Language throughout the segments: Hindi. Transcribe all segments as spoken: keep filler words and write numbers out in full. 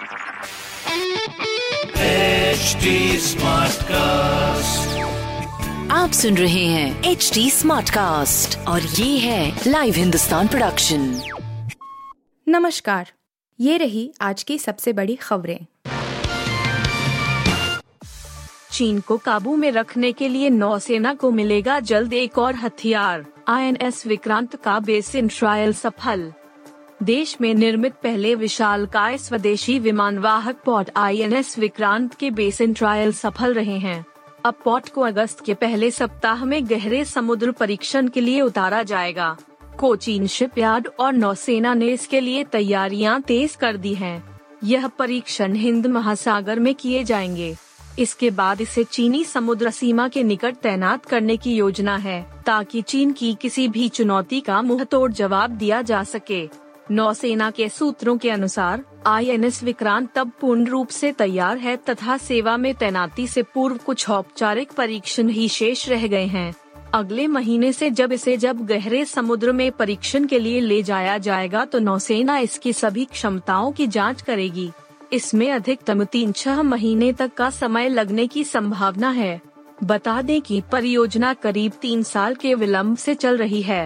एच डी स्मार्टकास्ट, आप सुन रहे हैं एच डी स्मार्टकास्ट और ये है लाइव हिंदुस्तान प्रोडक्शन। नमस्कार, ये रही आज की सबसे बड़ी खबरें। चीन को काबू में रखने के लिए नौसेना को मिलेगा जल्द एक और हथियार। आई एन एस विक्रांत का बेसिन ट्रायल सफल। देश में निर्मित पहले विशालकाय स्वदेशी विमानवाहक पॉड आई एन एस विक्रांत के बेसिन ट्रायल सफल रहे हैं। अब पॉड को अगस्त के पहले सप्ताह में गहरे समुद्र परीक्षण के लिए उतारा जाएगा। कोचीन शिपयार्ड और नौसेना ने इसके लिए तैयारियां तेज कर दी हैं। यह परीक्षण हिंद महासागर में किए जाएंगे। इसके बाद इसे चीनी समुद्र सीमा के निकट तैनात करने की योजना है, ताकि चीन की किसी भी चुनौती का मुंहतोड़ जवाब दिया जा सके। नौसेना के सूत्रों के अनुसार आई एन एस विक्रांत तब पूर्ण रूप से तैयार है तथा सेवा में तैनाती से पूर्व कुछ औपचारिक परीक्षण ही शेष रह गए हैं। अगले महीने से जब इसे जब गहरे समुद्र में परीक्षण के लिए ले जाया जाएगा तो नौसेना इसकी सभी क्षमताओं की जांच करेगी। इसमें अधिकतम तीन छह महीने तक का समय लगने की संभावना है। बता दें कि परियोजना करीब तीन साल के विलंब से चल रही है।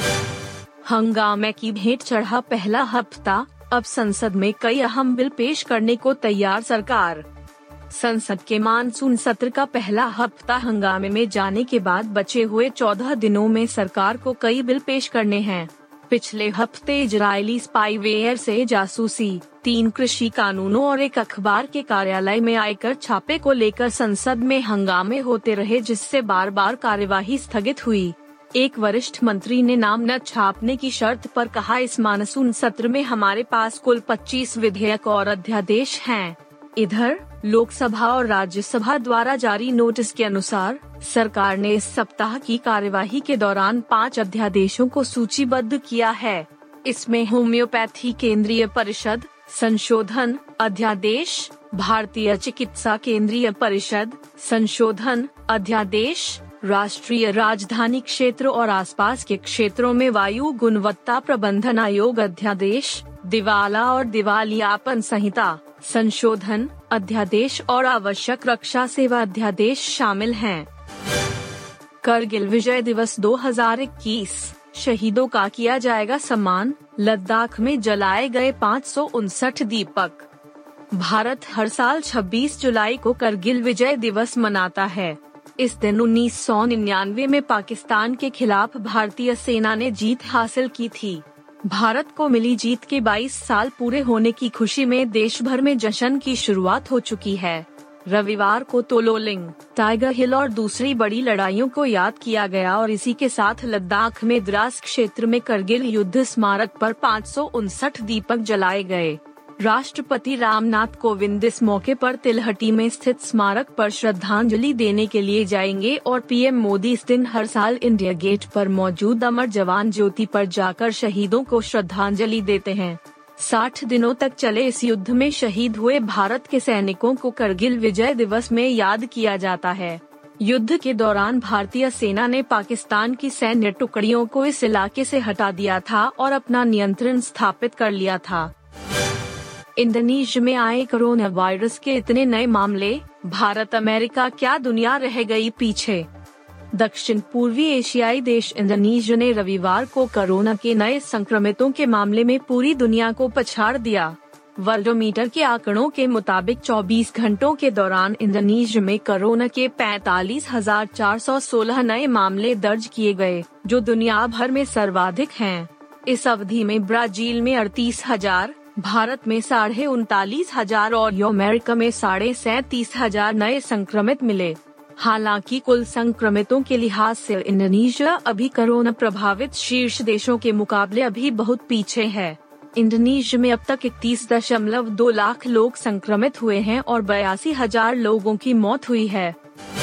हंगामे की भेंट चढ़ा पहला हफ्ता, अब संसद में कई अहम बिल पेश करने को तैयार सरकार। संसद के मानसून सत्र का पहला हफ्ता हंगामे में जाने के बाद बचे हुए चौदह दिनों में सरकार को कई बिल पेश करने हैं। पिछले हफ्ते इजरायली स्पाईवेयर से जासूसी, तीन कृषि कानूनों और एक अखबार के कार्यालय में आयकर छापे को लेकर संसद में हंगामे होते रहे, जिससे बार बार कार्यवाही स्थगित हुई। एक वरिष्ठ मंत्री ने नाम न छापने की शर्त पर कहा, इस मानसून सत्र में हमारे पास कुल पच्चीस विधेयक और अध्यादेश हैं। इधर लोकसभा और राज्यसभा द्वारा जारी नोटिस के अनुसार सरकार ने इस सप्ताह की कार्यवाही के दौरान पाँच अध्यादेशों को सूचीबद्ध किया है। इसमें होम्योपैथी केंद्रीय परिषद संशोधन अध्यादेश, भारतीय चिकित्सा केंद्रीय परिषद संशोधन अध्यादेश, राष्ट्रीय राजधानी क्षेत्र और आसपास के क्षेत्रों में वायु गुणवत्ता प्रबंधन आयोग अध्यादेश, दिवाला और दिवालियापन संहिता संशोधन अध्यादेश और आवश्यक रक्षा सेवा अध्यादेश शामिल हैं। करगिल विजय दिवस दो हज़ार इक्कीस, शहीदों का किया जाएगा सम्मान, लद्दाख में जलाए गए पाँच सौ उनसठ दीपक। भारत हर साल छब्बीस जुलाई को करगिल विजय दिवस मनाता है। इस दिन उन्नीस सौ निन्यानवे में पाकिस्तान के खिलाफ भारतीय सेना ने जीत हासिल की थी। भारत को मिली जीत के बाईस साल पूरे होने की खुशी में देश भर में जश्न की शुरुआत हो चुकी है। रविवार को तोलोलिंग, टाइगर हिल और दूसरी बड़ी लड़ाइयों को याद किया गया और इसी के साथ लद्दाख में द्रास क्षेत्र में करगिल युद्ध स्मारक पर पाँच सौ उनसठ दीपक जलाए गए। राष्ट्रपति रामनाथ कोविंद इस मौके पर तिलहटी में स्थित स्मारक पर श्रद्धांजलि देने के लिए जाएंगे और पीएम मोदी इस दिन हर साल इंडिया गेट पर मौजूद अमर जवान ज्योति पर जाकर शहीदों को श्रद्धांजलि देते हैं। साठ दिनों तक चले इस युद्ध में शहीद हुए भारत के सैनिकों को करगिल विजय दिवस में याद किया जाता है। युद्ध के दौरान भारतीय सेना ने पाकिस्तान की सैन्य टुकड़ियों को इस इलाके से हटा दिया था और अपना नियंत्रण स्थापित कर लिया था। इंडोनेशिया में आए कोरोना वायरस के इतने नए मामले, भारत अमेरिका क्या दुनिया रह गई पीछे। दक्षिण पूर्वी एशियाई देश इंडोनेशिया ने रविवार को कोरोना के नए संक्रमितों के मामले में पूरी दुनिया को पछाड़ दिया। वर्ल्डोमीटर के आंकड़ों के मुताबिक चौबीस घंटों के दौरान इंडोनेशिया में कोरोना के पैंतालीस हजार चार सौ सोलह नए मामले दर्ज किए गए, जो दुनिया भर में सर्वाधिक हैं। इस अवधि में ब्राजील में अड़तीस हजार, भारत में साढ़े उनतालीस हजार और अमेरिका में साढ़े सैंतीस हजार नए संक्रमित मिले। हालांकि कुल संक्रमितों के लिहाज से इंडोनेशिया अभी कोरोना प्रभावित शीर्ष देशों के मुकाबले अभी बहुत पीछे है। इंडोनेशिया में अब तक इकतीस दशमलव दो लाख लोग संक्रमित हुए हैं और बयासी हजार लोगों की मौत हुई है।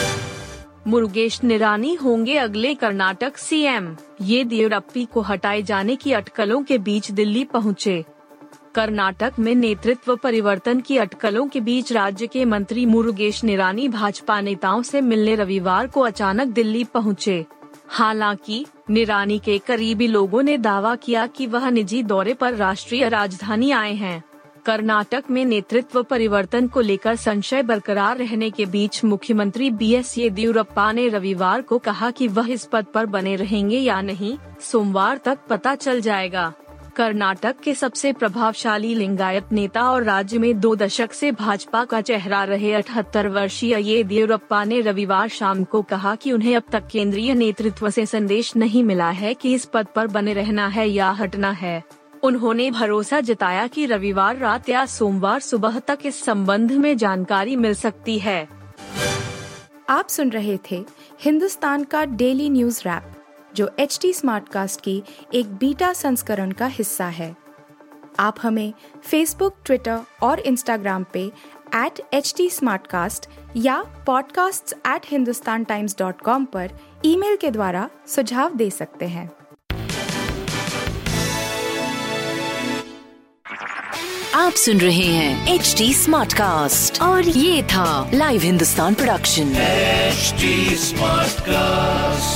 मुरुगेश निरानी होंगे अगले कर्नाटक सीएम, ये येदियुरप्पा को हटाए जाने की अटकलों के बीच दिल्ली पहुँचे। कर्नाटक में नेतृत्व परिवर्तन की अटकलों के बीच राज्य के मंत्री मुरुगेश निरानी भाजपा नेताओं से मिलने रविवार को अचानक दिल्ली पहुंचे। हालांकि निरानी के करीबी लोगों ने दावा किया कि वह निजी दौरे पर राष्ट्रीय राजधानी आए हैं। कर्नाटक में नेतृत्व परिवर्तन को लेकर संशय बरकरार रहने के बीच मुख्यमंत्री बी एस येदियुरप्पा ने रविवार को कहा कि वह इस पद पर बने रहेंगे या नहीं, सोमवार तक पता चल जाएगा। कर्नाटक के सबसे प्रभावशाली लिंगायत नेता और राज्य में दो दशक से भाजपा का चेहरा रहे अठहत्तर वर्षीय येदियुरप्पा ने रविवार शाम को कहा कि उन्हें अब तक केंद्रीय नेतृत्व से संदेश नहीं मिला है कि इस पद पर बने रहना है या हटना है। उन्होंने भरोसा जताया कि रविवार रात या सोमवार सुबह तक इस संबंध में जानकारी मिल सकती है। आप सुन रहे थे हिंदुस्तान का डेली न्यूज रैप, जो एच टी स्मार्टकास्ट की एक बीटा संस्करण का हिस्सा है। आप हमें फेसबुक, ट्विटर और इंस्टाग्राम पे एट एच टी स्मार्टकास्ट या podcasts at Hindustan Times dot com पर ईमेल के द्वारा सुझाव दे सकते हैं। आप सुन रहे हैं एच टी स्मार्टकास्ट और ये था live Hindustan production. H T Smartcast.